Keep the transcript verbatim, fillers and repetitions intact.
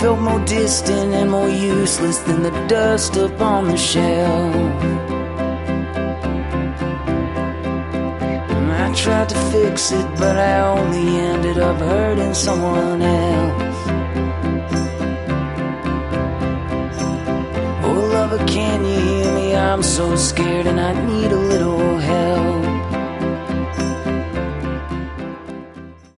felt more distant and more useless than the dust upon the shelf. I tried to fix it, but I only ended up hurting someone else. Oh lover, can you hear me? I'm so scared and I need a little help.